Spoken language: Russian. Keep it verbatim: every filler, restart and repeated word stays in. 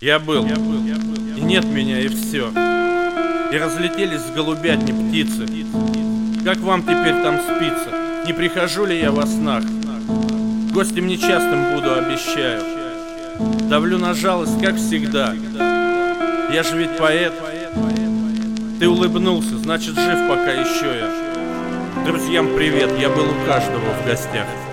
Я был, и нет меня, и все. И разлетелись с голубятни птицы. Как вам теперь там спится? Не прихожу ли я во снах? Гостем нечастым буду, обещаю. Давлю на жалость, как всегда. Я же ведь поэт. Ты улыбнулся, значит жив пока еще я. Друзьям привет, я был у каждого в гостях.